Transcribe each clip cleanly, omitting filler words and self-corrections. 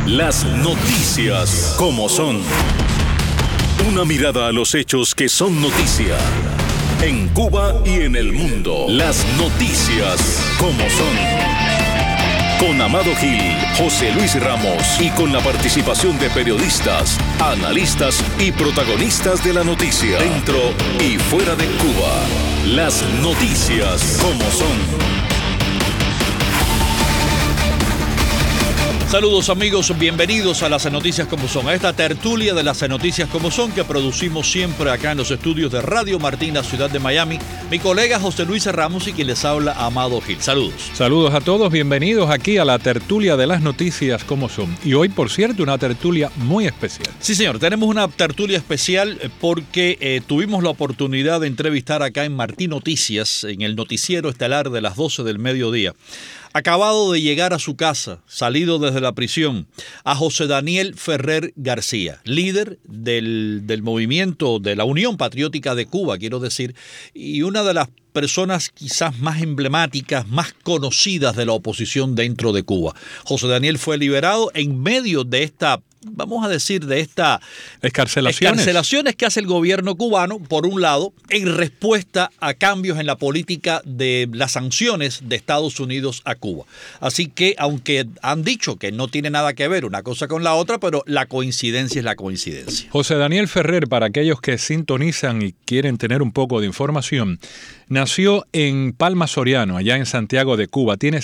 Las noticias como son. Una mirada a los hechos que son noticia. En Cuba y en el mundo. Las noticias como son. Con Amado Gil, José Luis Ramos y con la participación de periodistas, analistas y protagonistas de la noticia. Dentro y fuera de Cuba. Las noticias como son. Saludos amigos, bienvenidos a las noticias como son, a esta tertulia de las noticias como son que producimos siempre acá en los estudios de Radio Martín, la ciudad de Miami. Mi colega José Luis Ramos y quien les habla, Amado Gil. Saludos. Saludos a todos, bienvenidos aquí a la tertulia de las noticias como son. Y hoy, por cierto, una tertulia muy especial. Sí, señor, tenemos una tertulia especial porque tuvimos la oportunidad de entrevistar acá en Martín Noticias, en el noticiero estelar de las 12 del mediodía. Acabado de llegar a su casa, salido desde la prisión, a José Daniel Ferrer García, líder del movimiento de la Unión Patriótica de Cuba, quiero decir, y una de las personas quizás más emblemáticas, más conocidas de la oposición dentro de Cuba. José Daniel fue liberado en medio de esta, vamos a decir, de estas escarcelaciones que hace el gobierno cubano, por un lado, en respuesta a cambios en la política de las sanciones de Estados Unidos a Cuba. Así que, aunque han dicho que no tiene nada que ver una cosa con la otra, pero la coincidencia es la coincidencia. José Daniel Ferrer, para aquellos que sintonizan y quieren tener un poco de información, nació en Palma Soriano, allá en Santiago de Cuba. Tiene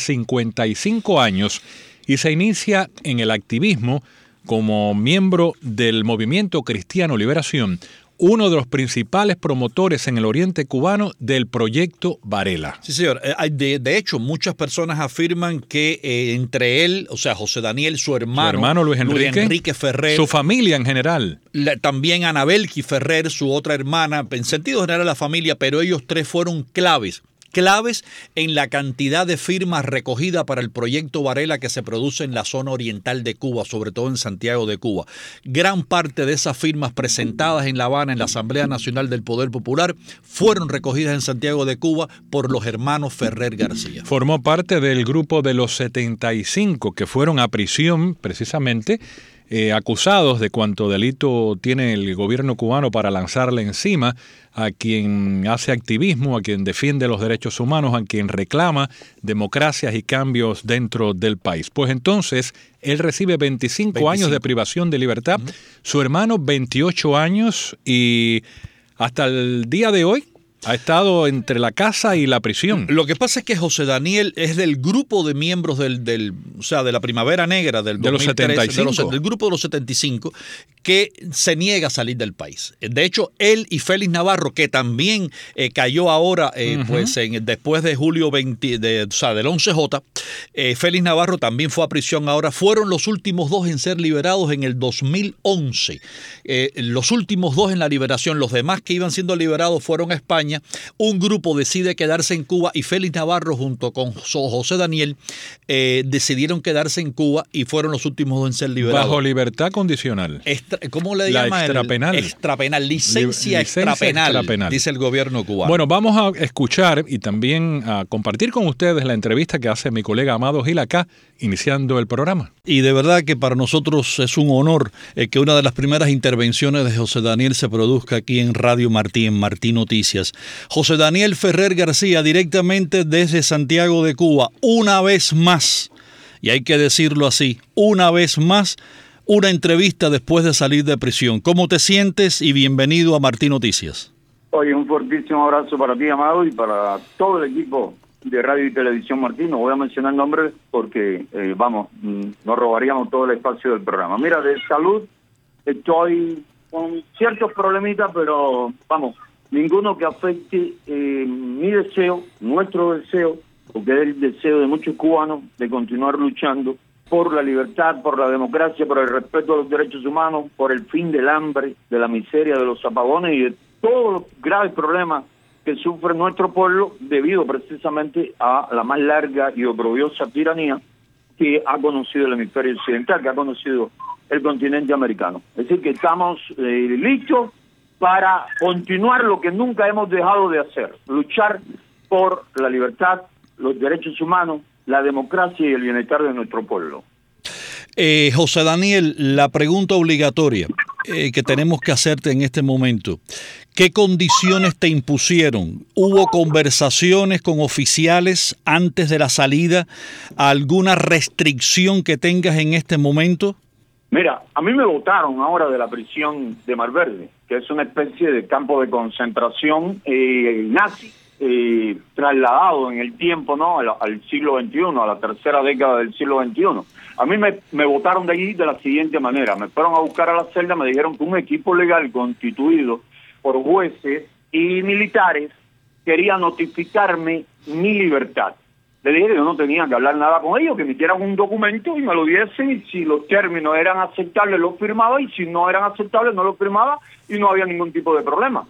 55 años y se inicia en el activismo como miembro del Movimiento Cristiano Liberación, uno de los principales promotores en el oriente cubano del proyecto Varela. Sí, señor. De hecho, muchas personas afirman que entre él, o sea, José Daniel, su hermano Luis Enrique Ferrer, su familia en general, también Anabelki Ferrer, su otra hermana, en sentido general la familia, pero ellos tres fueron claves en la cantidad de firmas recogidas para el proyecto Varela que se produce en la zona oriental de Cuba, sobre todo en Santiago de Cuba. Gran parte de esas firmas presentadas en La Habana en la Asamblea Nacional del Poder Popular fueron recogidas en Santiago de Cuba por los hermanos Ferrer García. Formó parte del grupo de los 75 que fueron a prisión precisamente, acusados de cuánto delito tiene el gobierno cubano para lanzarle encima a quien hace activismo, a quien defiende los derechos humanos, a quien reclama democracias y cambios dentro del país. Pues entonces, él recibe 25 años de privación de libertad, su hermano 28 años y hasta el día de hoy ha estado entre la casa y la prisión. Lo que pasa es que José Daniel es del grupo de miembros de la Primavera Negra del 2003, del grupo de los 75, que se niega a salir del país. De hecho, él y Félix Navarro, que también cayó ahora, después de julio 20, del 11J, Félix Navarro también fue a prisión ahora. Fueron los últimos dos en ser liberados en el 2011. Los últimos dos en la liberación. Los demás que iban siendo liberados fueron a España. Un grupo decide quedarse en Cuba y Félix Navarro junto con José Daniel decidieron quedarse en Cuba y fueron los últimos dos en ser liberados. Bajo libertad condicional. ¿Cómo le llaman? Extrapenal. Extrapenal, licencia extrapenal, dice el gobierno cubano. Bueno, vamos a escuchar y también a compartir con ustedes la entrevista que hace mi colega Amado Gil acá, iniciando el programa. Y de verdad que para nosotros es un honor que una de las primeras intervenciones de José Daniel se produzca aquí en Radio Martín, en Martín Noticias. José Daniel Ferrer García, directamente desde Santiago de Cuba, una vez más, y hay que decirlo así, una vez más, una entrevista después de salir de prisión. ¿Cómo te sientes? Y bienvenido a Martín Noticias. Oye, un fortísimo abrazo para ti, Amado, y para todo el equipo de Radio y Televisión Martín. No voy a mencionar nombres porque, nos robaríamos todo el espacio del programa. Mira, de salud estoy con ciertos problemitas, pero ninguno que afecte mi deseo, nuestro deseo, porque es el deseo de muchos cubanos de continuar luchando por la libertad, por la democracia, por el respeto a los derechos humanos, por el fin del hambre, de la miseria, de los apagones y de todos los graves problemas que sufre nuestro pueblo debido precisamente a la más larga y oprobiosa tiranía que ha conocido el hemisferio occidental, que ha conocido el continente americano. Es decir, que estamos listos para continuar lo que nunca hemos dejado de hacer, luchar por la libertad, los derechos humanos, la democracia y el bienestar de nuestro pueblo. José Daniel, la pregunta obligatoria que tenemos que hacerte en este momento. ¿Qué condiciones te impusieron? ¿Hubo conversaciones con oficiales antes de la salida? ¿Alguna restricción que tengas en este momento? Mira, a mí me botaron ahora de la prisión de Mar Verde, que es una especie de campo de concentración nazi, trasladado en el tiempo, ¿no?, al siglo XXI, a la tercera década del siglo XXI. A mí me botaron de allí de la siguiente manera. Me fueron a buscar a la celda, me dijeron que un equipo legal constituido por jueces y militares quería notificarme mi libertad. Le dije que yo no tenía que hablar nada con ellos, que me dieran un documento y me lo diesen, y si los términos eran aceptables lo firmaba, y si no eran aceptables no lo firmaba, y no había ningún tipo de problema.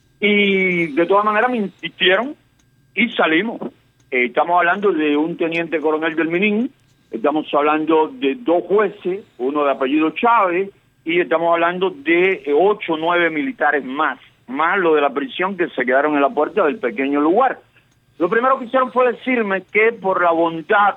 Y de todas maneras me insistieron y salimos. Estamos hablando de un teniente coronel del Minin, estamos hablando de 2 jueces, uno de apellido Chávez, y estamos hablando de 8 o 9 militares más lo de la prisión, que se quedaron en la puerta del pequeño lugar. Lo primero que hicieron fue decirme que por la bondad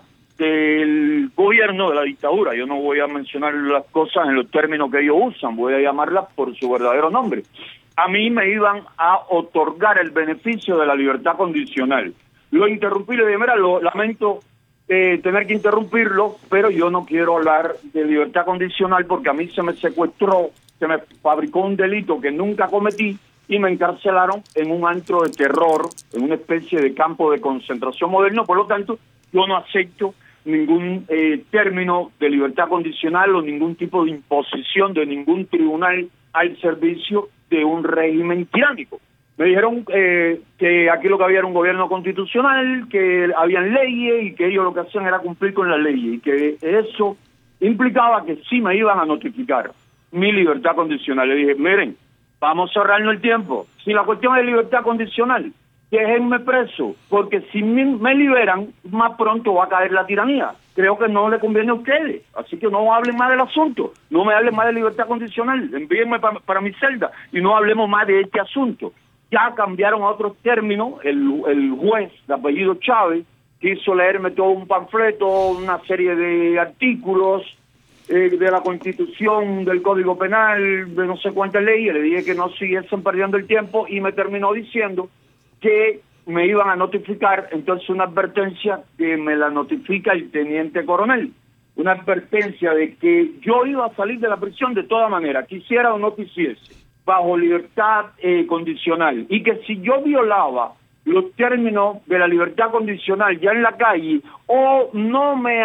del gobierno, de la dictadura, yo no voy a mencionar las cosas en los términos que ellos usan, voy a llamarlas por su verdadero nombre, a mí me iban a otorgar el beneficio de la libertad condicional. Lo interrumpí, le dije, mira, lo lamento tener que interrumpirlo, pero yo no quiero hablar de libertad condicional porque a mí se me secuestró, se me fabricó un delito que nunca cometí y me encarcelaron en un antro de terror, en una especie de campo de concentración moderno. Por lo tanto, yo no acepto ningún término de libertad condicional o ningún tipo de imposición de ningún tribunal al servicio de un régimen tiránico. Me dijeron que aquí lo que había era un gobierno constitucional, que habían leyes y que ellos lo que hacían era cumplir con las leyes, y que eso implicaba que sí me iban a notificar mi libertad condicional. Le dije, miren, vamos a ahorrarnos el tiempo. Si la cuestión es libertad condicional, déjenme preso, porque si me liberan, más pronto va a caer la tiranía. Creo que no le conviene a ustedes, así que no hablen más del asunto, no me hablen más de libertad condicional, envíenme para mi celda y no hablemos más de este asunto. Ya cambiaron a otros términos, el juez de apellido Chávez quiso leerme todo un panfleto, una serie de artículos de la Constitución, del Código Penal, de no sé cuántas leyes. Le dije que no siguiesen perdiendo el tiempo y me terminó diciendo que me iban a notificar, entonces una advertencia que me la notifica el teniente coronel, una advertencia de que yo iba a salir de la prisión de toda manera, quisiera o no quisiese, bajo libertad condicional, y que si yo violaba los términos de la libertad condicional ya en la calle, o no me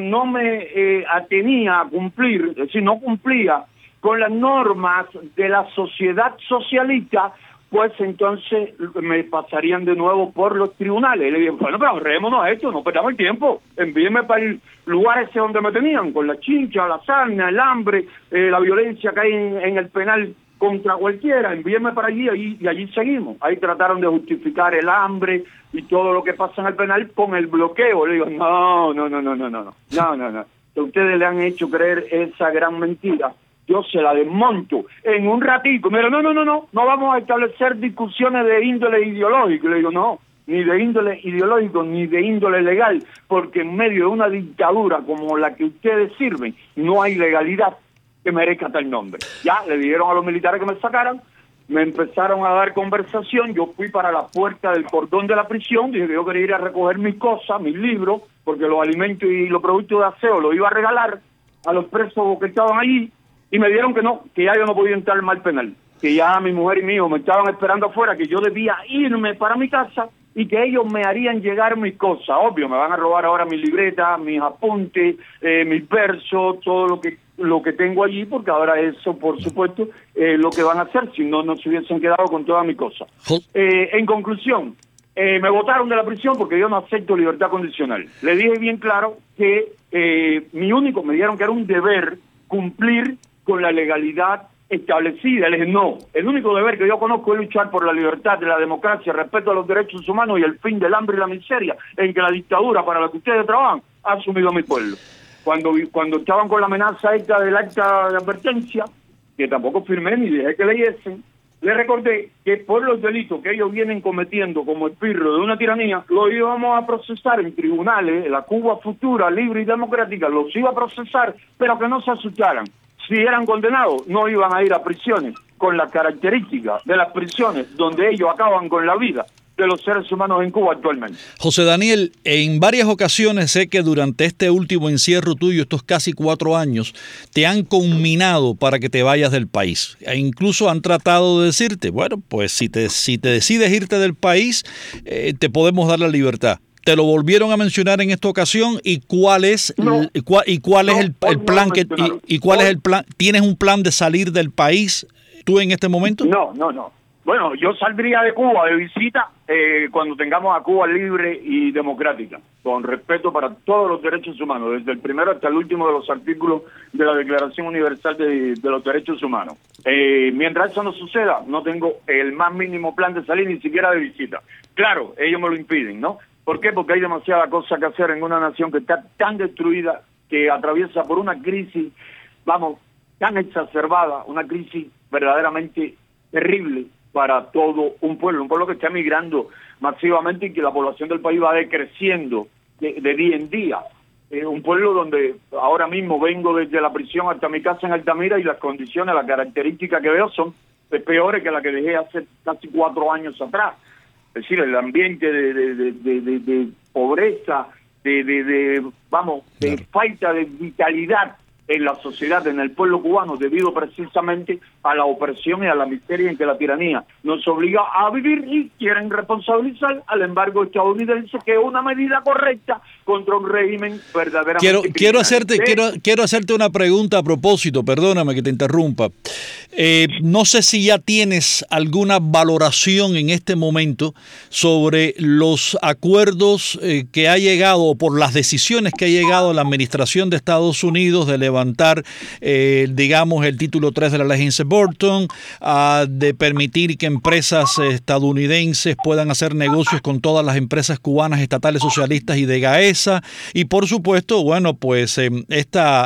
atenía a cumplir, es decir, no cumplía con las normas de la sociedad socialista, pues entonces me pasarían de nuevo por los tribunales. Le dije, bueno, pero ahorrémonos esto, no perdamos el tiempo, envíenme para el lugar ese donde me tenían, con la chincha, la sarna, el hambre, la violencia que hay en el penal contra cualquiera, envíenme para allí y allí seguimos. Ahí trataron de justificar el hambre y todo lo que pasa en el penal con el bloqueo. Le digo, no. Ustedes le han hecho creer esa gran mentira. Yo se la desmonto en un ratito. Mira, no vamos a establecer discusiones de índole ideológico. Le digo, no, ni de índole ideológico, ni de índole legal, porque en medio de una dictadura como la que ustedes sirven, no hay legalidad que merezca tal nombre. Ya le dijeron a los militares que me sacaran, me empezaron a dar conversación, yo fui para la puerta del cordón de la prisión, dije que yo quería ir a recoger mis cosas, mis libros, porque los alimentos y los productos de aseo los iba a regalar a los presos que estaban allí, y me dijeron que no, que ya yo no podía entrar al penal, que ya mi mujer y mi hijo me estaban esperando afuera, que yo debía irme para mi casa y que ellos me harían llegar mis cosas. Obvio, me van a robar ahora mis libretas, mis apuntes, mis versos, todo lo que tengo allí, porque ahora eso, por supuesto, lo que van a hacer, si no se hubiesen quedado con todas mis cosas. En conclusión, me botaron de la prisión porque yo no acepto libertad condicional. Le dije bien claro que me dijeron que era un deber cumplir con la legalidad establecida. Le dije, no, el único deber que yo conozco es luchar por la libertad, de la democracia, el respeto a los derechos humanos y el fin del hambre y la miseria en que la dictadura para la que ustedes trabajan ha asumido a mi pueblo. Cuando estaban con la amenaza esta del acta de advertencia, que tampoco firmé ni dejé que leyesen, le recordé que por los delitos que ellos vienen cometiendo como espirro de una tiranía, los íbamos a procesar en tribunales, en la Cuba futura, libre y democrática, los iba a procesar, pero que no se asustaran. Si eran condenados, no iban a ir a prisiones, con las características de las prisiones donde ellos acaban con la vida de los seres humanos en Cuba actualmente. José Daniel, en varias ocasiones sé que durante este último encierro tuyo, estos casi 4 años, te han conminado para que te vayas del país. E incluso han tratado de decirte, bueno, pues si te decides irte del país, te podemos dar la libertad. ¿Te lo volvieron a mencionar en esta ocasión? ¿Y cuál es el plan ¿Tienes un plan de salir del país tú en este momento? No. Bueno, yo saldría de Cuba de visita cuando tengamos a Cuba libre y democrática, con respeto para todos los derechos humanos, desde el primero hasta el último de los artículos de la Declaración Universal de los Derechos Humanos. Mientras eso no suceda, no tengo el más mínimo plan de salir, ni siquiera de visita. Claro, ellos me lo impiden, ¿no? ¿Por qué? Porque hay demasiada cosa que hacer en una nación que está tan destruida, que atraviesa por una crisis, tan exacerbada, una crisis verdaderamente terrible para todo un pueblo que está migrando masivamente y que la población del país va decreciendo de día en día. Un pueblo donde ahora mismo vengo desde la prisión hasta mi casa en Altamira y las condiciones, las características que veo son peores que las que dejé hace casi 4 años atrás. Es decir, el ambiente de pobreza, de falta de vitalidad en la sociedad, en el pueblo cubano, debido precisamente a la opresión y a la miseria en que la tiranía nos obliga a vivir, y quieren responsabilizar al embargo estadounidense, que es una medida correcta contra un régimen verdaderamente quiero hacerte una pregunta a propósito, perdóname que te interrumpa. No sé si ya tienes alguna valoración en este momento sobre los acuerdos que ha llegado, o por las decisiones que ha llegado la administración de Estados Unidos de levantar, digamos, el título 3 de la ley Hinze-Burton, de permitir que empresas estadounidenses puedan hacer negocios con todas las empresas cubanas estatales socialistas y de GAESA, y por supuesto, bueno, pues esta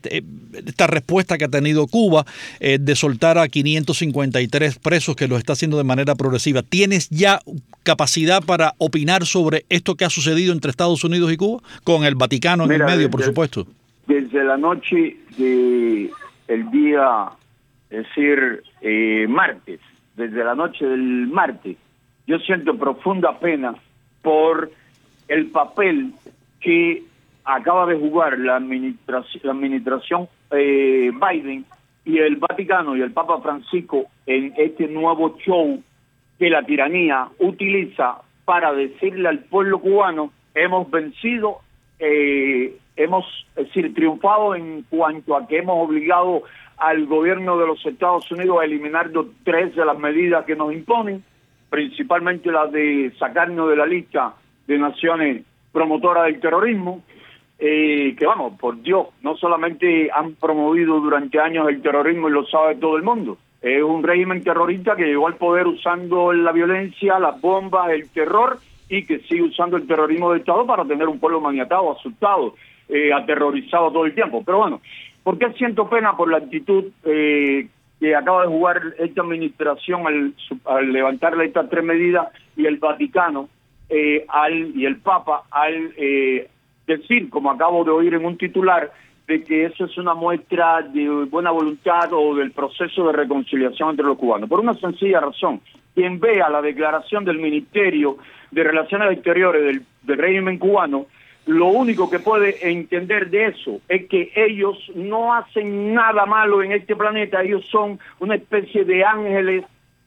respuesta que ha tenido Cuba de soltar a 553 presos, que lo está haciendo de manera progresiva. ¿Tienes ya capacidad para opinar sobre esto que ha sucedido entre Estados Unidos y Cuba? Con el Vaticano en el medio, por supuesto. Desde la noche del día, es decir, martes, desde la noche del martes, yo siento profunda pena por el papel que acaba de jugar la administración Biden y el Vaticano y el Papa Francisco en este nuevo show que la tiranía utiliza para decirle al pueblo cubano: hemos vencido, hemos triunfado en cuanto a que hemos obligado al gobierno de los Estados Unidos a eliminar 3 de las medidas que nos imponen, principalmente la de sacarnos de la lista de naciones promotoras del terrorismo, que por Dios, no solamente han promovido durante años el terrorismo y lo sabe todo el mundo. Es un régimen terrorista que llegó al poder usando la violencia, las bombas, el terror, y que sigue usando el terrorismo de Estado para tener un pueblo maniatado, asustado, aterrorizado todo el tiempo. Pero bueno, ¿por qué siento pena por la actitud que acaba de jugar esta administración al levantarle estas 3 medidas, y el Vaticano y el Papa al decir, como acabo de oír en un titular, de que eso es una muestra de buena voluntad o del proceso de reconciliación entre los cubanos? Por una sencilla razón: quien vea la declaración del Ministerio de Relaciones Exteriores del régimen cubano, lo único que puede entender de eso es que ellos no hacen nada malo en este planeta. Ellos son una especie de ángeles,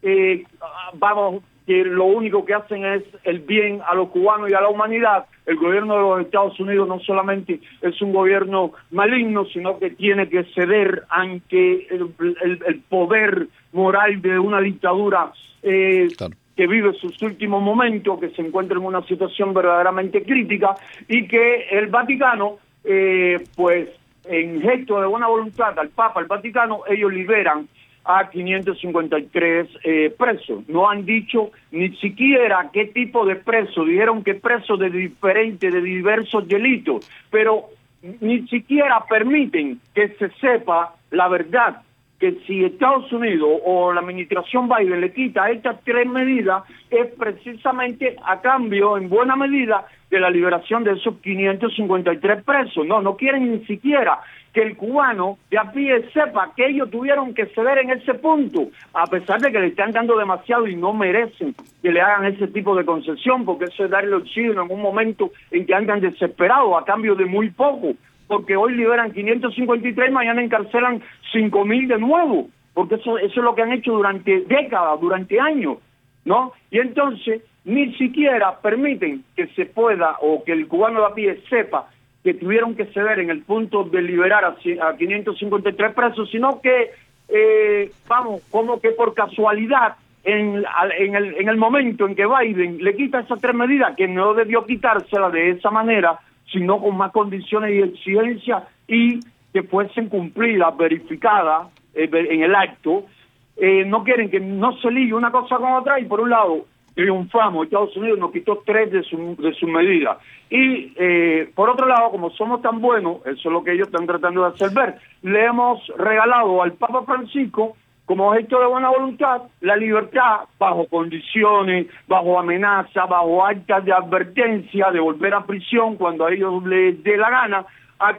que lo único que hacen es el bien a los cubanos y a la humanidad. El gobierno de los Estados Unidos no solamente es un gobierno maligno, sino que tiene que ceder ante el poder moral de una dictadura que vive sus últimos momentos, que se encuentra en una situación verdaderamente crítica, y que el Vaticano, pues en gesto de buena voluntad al Papa, al Vaticano, ellos liberan a 553 presos. No han dicho ni siquiera qué tipo de presos. Dijeron que presos de diversos delitos, pero ni siquiera permiten que se sepa la verdad, que si Estados Unidos o la administración Biden le quita estas 3 medidas, es precisamente a cambio, en buena medida, de la liberación de esos 553 presos. No quieren ni siquiera que el cubano de a pie sepa que ellos tuvieron que ceder en ese punto, a pesar de que le están dando demasiado y no merecen que le hagan ese tipo de concesión, porque eso es darle oxígeno en un momento en que andan desesperados a cambio de muy poco, porque hoy liberan 553, mañana encarcelan 5.000 de nuevo, porque eso es lo que han hecho durante décadas, durante años, ¿no? Y entonces ni siquiera permiten que se pueda, o que el cubano de a pie sepa que tuvieron que ceder en el punto de liberar a 553 presos, sino que, como que por casualidad, en el momento en que Biden le quita esas 3 medidas, que no debió quitársela de esa manera, sino con más condiciones y exigencias, y que fuesen cumplidas, verificadas en el acto, no quieren que no se ligue una cosa con otra, y por un lado triunfamos, Estados Unidos nos quitó 3 de sus medidas, y por otro lado, como somos tan buenos, eso es lo que ellos están tratando de hacer ver, le hemos regalado al Papa Francisco, como gesto de buena voluntad, la libertad bajo condiciones, bajo amenaza, bajo actas de advertencia de volver a prisión cuando a ellos les dé la gana, a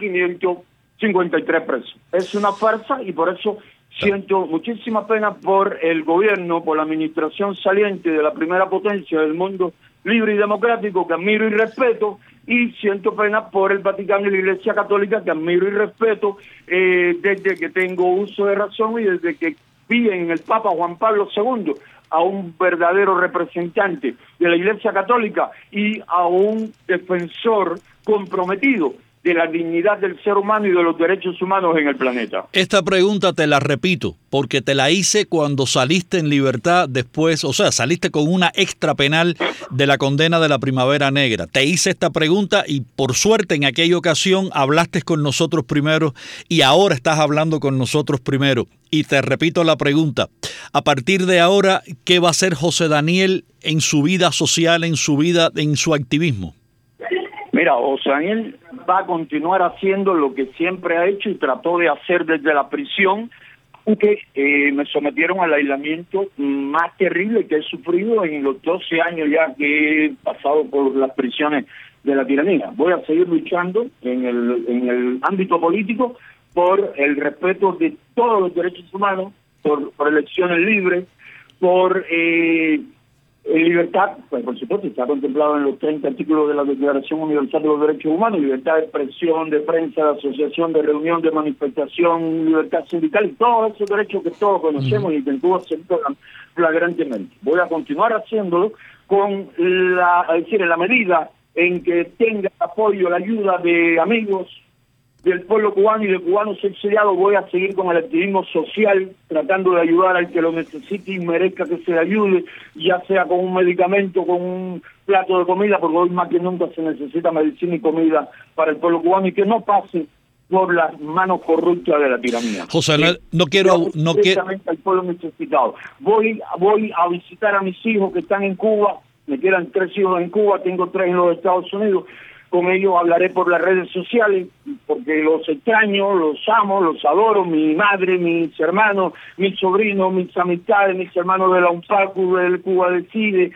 553 presos. Es una farsa, y por eso siento muchísima pena por el gobierno, por la administración saliente de la primera potencia del mundo libre y democrático, que admiro y respeto, y siento pena por el Vaticano y la Iglesia Católica, que admiro y respeto desde que tengo uso de razón y desde que vi en el Papa Juan Pablo II a un verdadero representante de la Iglesia Católica y a un defensor comprometido de la dignidad del ser humano y de los derechos humanos en el planeta. Esta pregunta te la repito, porque te la hice cuando saliste en libertad después, o sea, saliste con una extra penal de la condena de la Primavera Negra. Te hice esta pregunta y por suerte en aquella ocasión hablaste con nosotros primero y ahora estás hablando con nosotros primero. Y te repito la pregunta, a partir de ahora, ¿qué va a hacer José Daniel en su vida social, en su vida, en su activismo? Mira, José Daniel va a continuar haciendo lo que siempre ha hecho y trató de hacer desde la prisión, aunque me sometieron al aislamiento más terrible que he sufrido en los 12 años ya que he pasado por las prisiones de la tiranía. Voy a seguir luchando en el ámbito político por el respeto de todos los derechos humanos, por elecciones libres, por libertad, pues por supuesto está contemplado en los 30 artículos de la Declaración Universal de los Derechos Humanos, libertad de expresión, de prensa, de asociación, de reunión, de manifestación, libertad sindical y todos esos derechos que todos conocemos y que en Cuba se tocan flagrantemente. Voy a continuar haciéndolo con en la medida en que tenga apoyo, la ayuda de amigos del pueblo cubano y de cubanos exiliados. Voy a seguir con el activismo social, tratando de ayudar al que lo necesite y merezca que se le ayude, ya sea con un medicamento, con un plato de comida, porque hoy más que nunca se necesita medicina y comida para el pueblo cubano y que no pase por las manos corruptas de la tiranía. José, no quiero al pueblo necesitado. Voy a visitar a mis hijos que están en Cuba, me quedan 3 hijos en Cuba, tengo 3 en los Estados Unidos. Con ellos hablaré por las redes sociales, porque los extraño, los amo, los adoro, mi madre, mis hermanos, mis sobrinos, mis amistades, mis hermanos de la UNFACU, del Cuba Decide,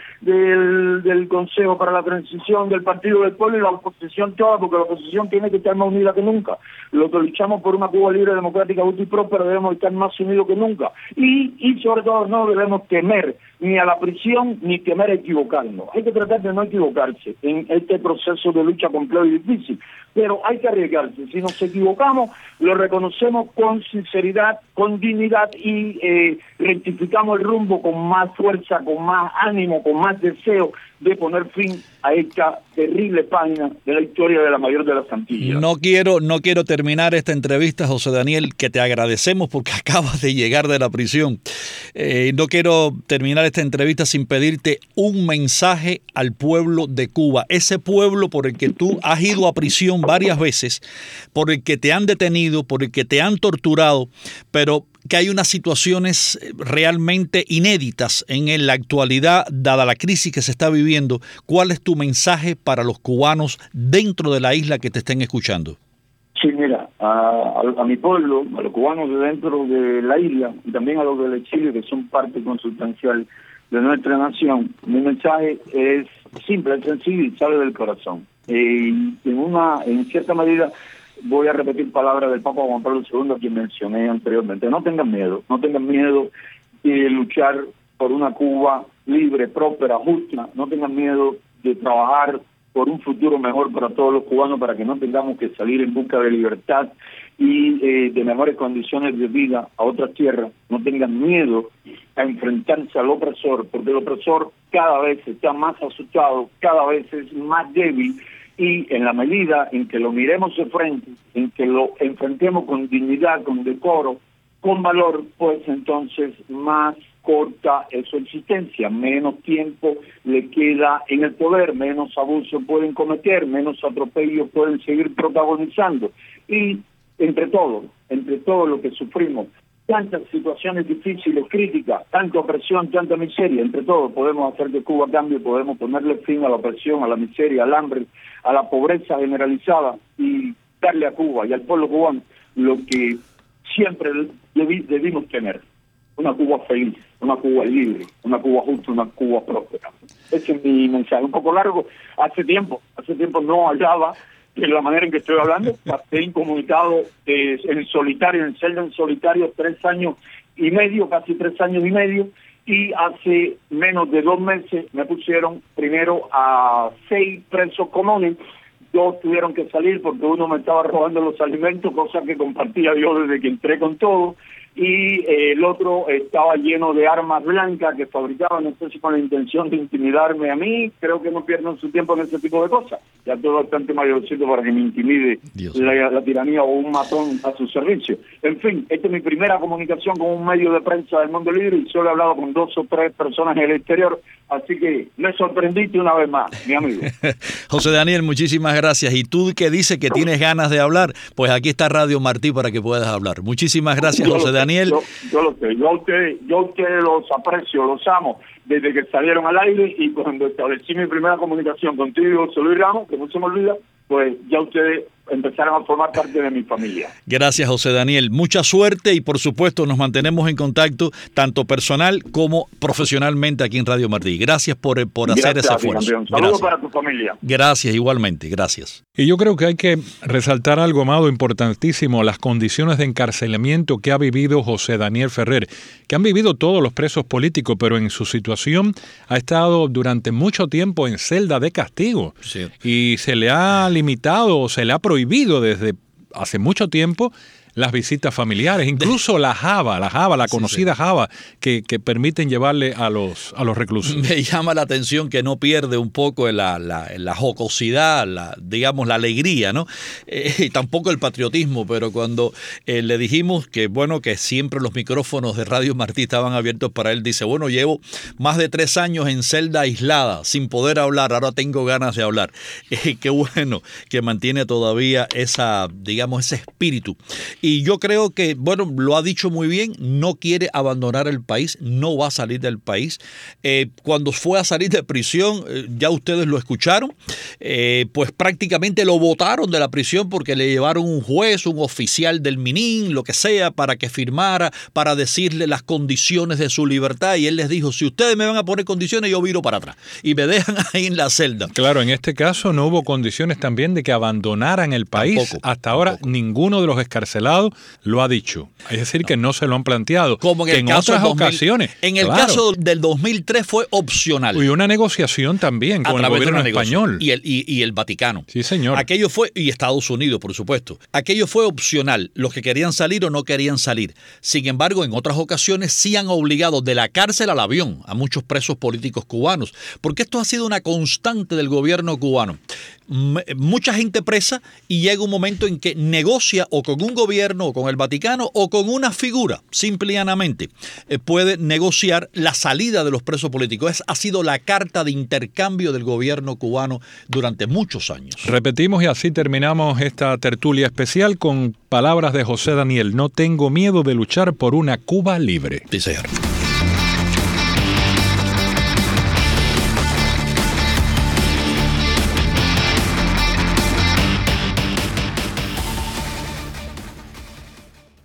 del Consejo para la Transición, del Partido del Pueblo y la oposición toda, porque la oposición tiene que estar más unida que nunca. Los que luchamos por una Cuba libre, democrática, justa y próspera debemos estar más unidos que nunca. Y sobre todo no debemos temer ni a la prisión ni temer a equivocarnos. Hay que tratar de no equivocarse en este proceso de lucha complejo y difícil, pero hay que arriesgarse. Si nos equivocamos, lo reconocemos con sinceridad, con dignidad y rectificamos el rumbo con más fuerza, con más ánimo, con más deseo de poner fin a esta terrible página de la historia de la mayor de las Antillas. No quiero terminar esta entrevista, José Daniel, que te agradecemos porque acabas de llegar de la prisión. No quiero terminar esta entrevista sin pedirte un mensaje al pueblo de Cuba, ese pueblo por el que tú has ido a prisión varias veces, por el que te han detenido, por el que te han torturado, pero que hay unas situaciones realmente inéditas en la actualidad, dada la crisis que se está viviendo. ¿Cuál es tu mensaje para los cubanos dentro de la isla que te estén escuchando? Sí, mira, a mi pueblo, a los cubanos de dentro de la isla y también a los del exilio, que son parte consustancial de nuestra nación. Mi mensaje es simple, es sencillo y sale del corazón. En cierta medida voy a repetir palabras del Papa Juan Pablo II, a quien mencioné anteriormente. No tengan miedo de luchar por una Cuba libre, próspera, justa. No tengan miedo de trabajar por un futuro mejor para todos los cubanos, para que no tengamos que salir en busca de libertad y de mejores condiciones de vida a otras tierras. No tengan miedo a enfrentarse al opresor, porque el opresor cada vez está más asustado, cada vez es más débil, y en la medida en que lo miremos de frente, en que lo enfrentemos con dignidad, con decoro, con valor, pues entonces más corta es su existencia, menos tiempo le queda en el poder, menos abusos pueden cometer, menos atropellos pueden seguir protagonizando. Y entre todo lo que sufrimos, tantas situaciones difíciles, críticas, tanta opresión, tanta miseria, entre todo podemos hacer que Cuba cambie, podemos ponerle fin a la opresión, a la miseria, al hambre, a la pobreza generalizada y darle a Cuba y al pueblo cubano lo que siempre debimos tener: una Cuba feliz, una Cuba libre, una Cuba justa, una Cuba próspera. Ese es mi mensaje, un poco largo. Hace tiempo no hallaba de la manera en que estoy hablando. Pasé incomunicado en solitario, en celda en solitario, 3 años y medio, casi 3 años y medio, y hace menos de 2 meses me pusieron primero a 6 presos comunes. 2 tuvieron que salir porque uno me estaba robando los alimentos, cosa que compartía yo desde que entré con todo, y el otro estaba lleno de armas blancas que fabricaban, no sé si con la intención de intimidarme a mí. Creo que no pierdan su tiempo en ese tipo de cosas. Ya estoy bastante mayorcito para que me intimide la tiranía o un matón a su servicio. En fin, esta es mi primera comunicación con un medio de prensa del mundo libre y solo he hablado con 2 o 3 personas en el exterior, así que me sorprendiste una vez más, mi amigo. José Daniel, muchísimas gracias. Y tú que dices que tienes ganas de hablar, pues aquí está Radio Martí para que puedas hablar. Muchísimas gracias, José Daniel. Yo lo sé, yo a ustedes los aprecio, los amo desde que salieron al aire, y cuando establecí mi primera comunicación contigo, José Luis Ramos, que no se me olvida, pues ya ustedes empezaron a formar parte de mi familia. Gracias, José Daniel. Mucha suerte y, por supuesto, nos mantenemos en contacto tanto personal como profesionalmente aquí en Radio Martí. Gracias por hacer ese esfuerzo. Saludos para tu familia. Gracias, igualmente. Gracias. Y yo creo que hay que resaltar algo, Amado, importantísimo: las condiciones de encarcelamiento que ha vivido José Daniel Ferrer, que han vivido todos los presos políticos, pero en su situación ha estado durante mucho tiempo en celda de castigo. Sí. Y se le ha limitado, se le ha prohibido desde hace mucho tiempo las visitas familiares, incluso la java, la conocida java, que permiten llevarle a los reclusos. Me llama la atención que no pierde un poco la jocosidad, digamos, la alegría, ¿no? Y tampoco el patriotismo, pero cuando le dijimos que, bueno, que siempre los micrófonos de Radio Martí estaban abiertos para él, dice, bueno, llevo más de 3 años en celda aislada, sin poder hablar, ahora tengo ganas de hablar. Qué bueno que mantiene todavía ese espíritu. Y yo creo que, bueno, lo ha dicho muy bien, no quiere abandonar el país, no va a salir del país. Cuando fue a salir de prisión, ya ustedes lo escucharon, pues prácticamente lo botaron de la prisión porque le llevaron un juez, un oficial del MININ, lo que sea, para que firmara, para decirle las condiciones de su libertad. Y él les dijo, si ustedes me van a poner condiciones, yo viro para atrás. Y me dejan ahí en la celda. Claro, en este caso no hubo condiciones también de que abandonaran el país. Hasta ahora ninguno de los escarcelados lo ha dicho. Es decir, que no se lo han planteado. Como en otras ocasiones. En el caso del 2003 fue opcional. Y una negociación también con el gobierno español. Y el Vaticano. Sí, señor. Aquello fue, y Estados Unidos, por supuesto. Aquello fue opcional. Los que querían salir o no querían salir. Sin embargo, en otras ocasiones sí han obligado de la cárcel al avión a muchos presos políticos cubanos. Porque esto ha sido una constante del gobierno cubano. Mucha gente presa y llega un momento en que negocia o con un gobierno o con el Vaticano o con una figura, simple y llanamente, puede negociar la salida de los presos políticos. Ha sido la carta de intercambio del gobierno cubano durante muchos años. Repetimos y así terminamos esta tertulia especial con palabras de José Daniel. No tengo miedo de luchar por una Cuba libre. Sí, señor.